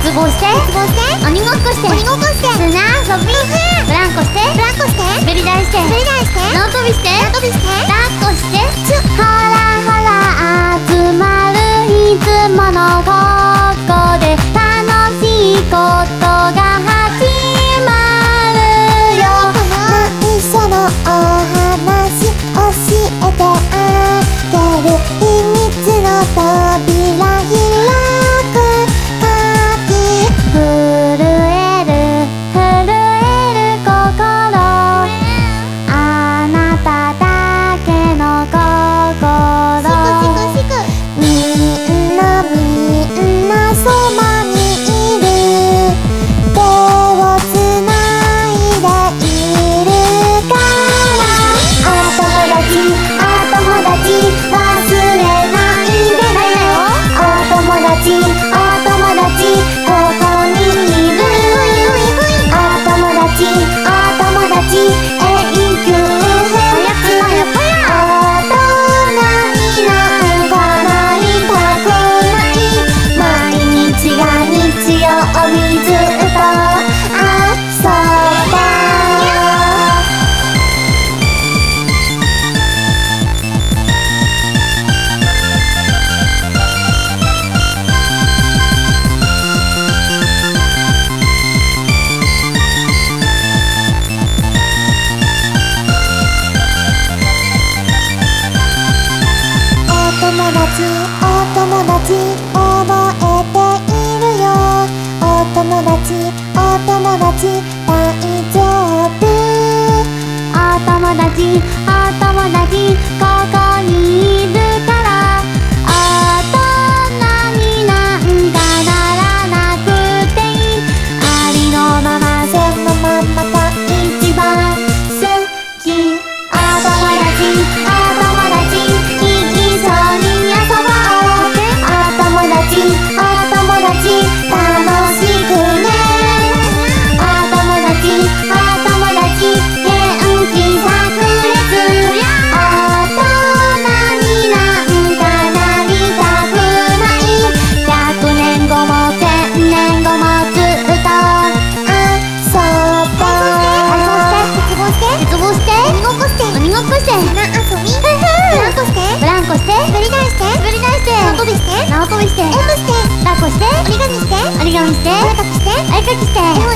鉄棒して、鬼ごっこして、砂遊び、ブランコして、滑り台して、縄跳びして、抱っこして、ほらほら集まるいつものここで楽しいことが始まるよ。 内緒のお話教えてあげる。秘密の扉開く鍵。 震える心、あなただけの心。 みんなそばにいる。手をつないでいるから。お友達忘れないでね。お友達ここにいる。お友達永久編。大人になんかなりたくない。毎日が日曜日ずっと遊ぼう。お友達覚えているよ。お友達大丈夫。 お友達ここにいるから。大人になんかならなくていい。ありのままそのまんまが一番好き。お友達一緒に遊ぼう。 お友達楽しくね。 お友達元気炸裂。大人になんかなりたくない。100年後も1000年後もずっと遊ぼう。 鉄棒して、鬼ごっこして、 砂遊び、 ブランコして、 滑り台して、 縄跳びして、 絵して、 抱っこして、 折り紙して、 折り紙して、 お絵かきして、 お絵かきして、